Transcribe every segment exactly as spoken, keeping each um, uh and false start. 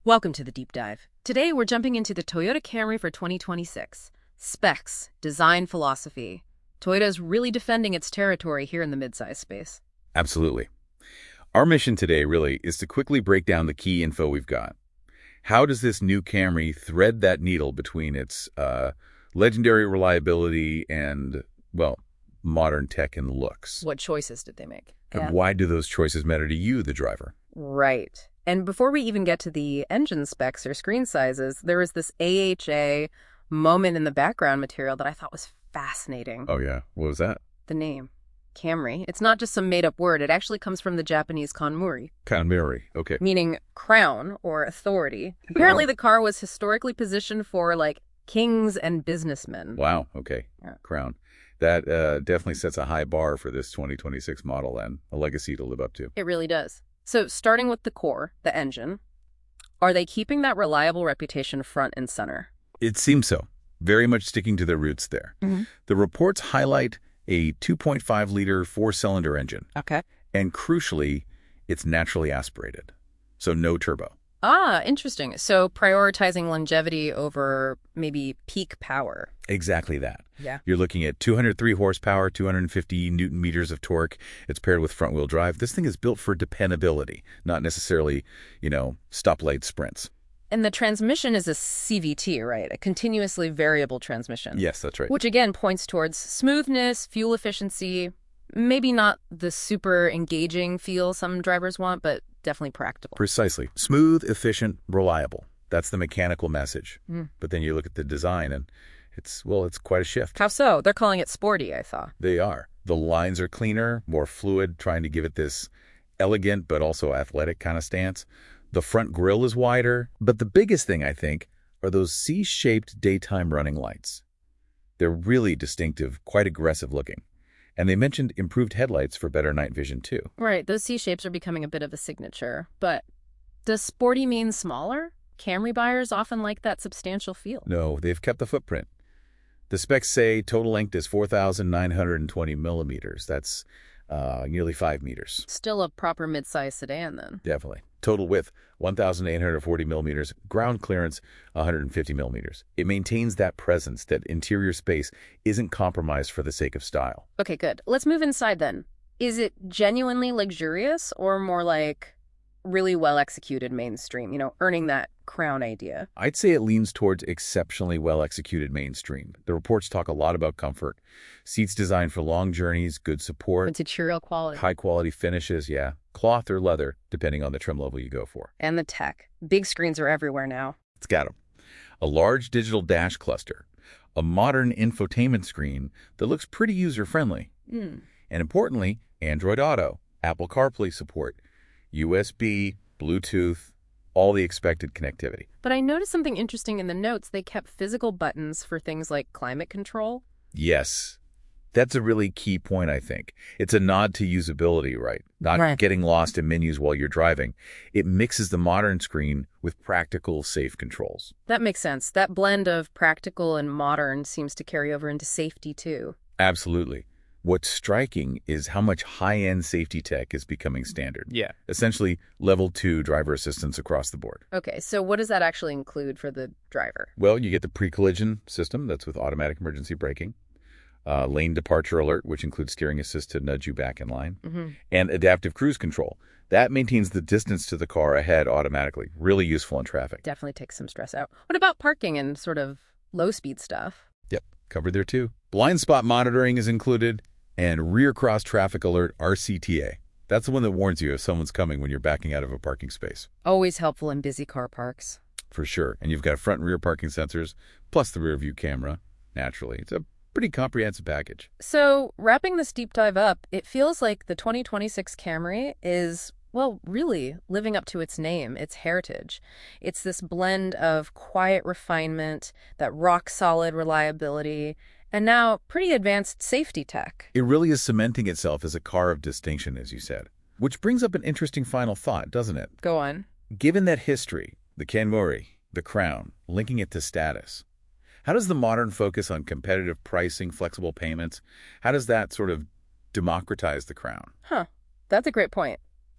Welcome to the Deep Dive. Today we're jumping into the Toyota Camry for twenty twenty-six. Specs, design philosophy. Toyota is really defending its territory here in the midsize space. Absolutely. Our mission today really is to quickly break down the key info we've got. How does this new Camry thread that needle between its uh, legendary reliability and, well, modern tech and looks? What choices did they make? And Yeah. why do those choices matter to you, the driver? Right. And before we even get to the engine specs or screen sizes, there was this A H A moment in the background material that I thought was fascinating. Oh, yeah. What was that? The name, Camry. It's not just some made-up word. It actually comes from the Japanese kanmuri, Kanmuri. Okay. meaning crown or authority. Apparently the car was historically positioned for, like, kings and businessmen. Wow. Okay. Yeah. Crown. That uh, definitely sets a high bar for this twenty twenty-six model and a legacy to live up to. It really does. So starting with the core, the engine, are they keeping that reliable reputation front and center? It seems so. Very much sticking to their roots there. Mm-hmm. The reports highlight a two point five liter four-cylinder engine, Okay. and crucially, it's naturally aspirated, so no turbo. Ah, interesting. So prioritizing longevity over maybe peak power. Exactly that. Yeah. You're looking at two hundred three horsepower, two hundred fifty newton meters of torque. It's paired with front-wheel drive. This thing is built for dependability, not necessarily, you know, stoplight sprints. And the transmission is a C V T, right? A continuously variable transmission. Yes, that's right. Which again points towards smoothness, fuel efficiency, maybe not the super engaging feel some drivers want, but definitely practical. Precisely. Smooth, efficient, reliable. That's the mechanical message. Mm. But then you look at the design and it's, well, it's quite a shift. How so? They're calling it sporty, I thought. They are. The lines are cleaner, more fluid, trying to give it this elegant but also athletic kind of stance. The front grille is wider. But the biggest thing, I think, are those C-shaped daytime running lights. They're really distinctive, quite aggressive looking. And they mentioned improved headlights for better night vision, too. Right, those C-shapes are becoming a bit of a signature. But does sporty mean smaller? Camry buyers often like that substantial feel. No, they've kept the footprint. The specs say total length is four thousand nine hundred twenty millimeters. That's uh, nearly five meters. Still a proper mid-size sedan, then. Definitely. Total width, one thousand eight hundred forty millimeters. Ground clearance, one hundred fifty millimeters. It maintains that presence, that interior space isn't compromised for the sake of style. Okay, good. Let's move inside, then. Is it genuinely luxurious or more like really well-executed mainstream, you know, earning that crown idea? I'd say it leans towards exceptionally well-executed mainstream. The reports talk a lot about comfort. Seats designed for long journeys, good support, Material quality. high-quality finishes, yeah. Cloth or leather, depending on the trim level you go for. And the tech. Big screens are everywhere now. It's got them. A large digital dash cluster, a modern infotainment screen that looks pretty user-friendly. Mm. And importantly, Android Auto, Apple CarPlay support, U S B, Bluetooth, all the expected connectivity. But I noticed something interesting in the notes. They kept physical buttons for things like climate control. Yes, that's a really key point, I think. It's a nod to usability, right? Not Right. getting lost in menus while you're driving. It mixes the modern screen with practical, safe controls. That makes sense. That blend of practical and modern seems to carry over into safety, too. Absolutely. What's striking is how much high-end safety tech is becoming standard. Yeah. Essentially, level two driver assistance across the board. Okay, so what does that actually include for the driver? Well, you get the pre-collision system, that's with automatic emergency braking, uh, lane departure alert, which includes steering assist to nudge you back in line, Mm-hmm. and adaptive cruise control. That maintains the distance to the car ahead automatically. Really useful in traffic. Definitely takes some stress out. What about parking and sort of low-speed stuff? Yep, covered there too. Blind spot monitoring is included, and rear cross traffic alert, R C T A. That's the one that warns you if someone's coming when you're backing out of a parking space. Always helpful in busy car parks. For sure. And you've got front and rear parking sensors, plus the rear view camera, naturally. It's a pretty comprehensive package. So, wrapping this deep dive up, it feels like the twenty twenty-six Camry is, well, really living up to its name, its heritage. It's this blend of quiet refinement, that rock-solid reliability, and now pretty advanced safety tech. It really is cementing itself as a car of distinction, as you said. Which brings up an interesting final thought, doesn't it? Go on. Given that history, the Kanmuri, the crown, linking it to status, how does the modern focus on competitive pricing, flexible payments, how does that sort of democratize the crown? Huh. That's a great point.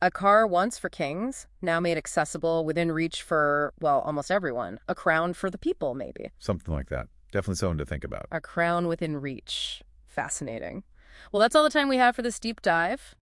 A car once for kings, now made accessible, within reach for, well, almost everyone. A crown for the people, maybe. Something like that. Definitely something to think about. A crown within reach. Fascinating. Well, that's all the time we have for this deep dive.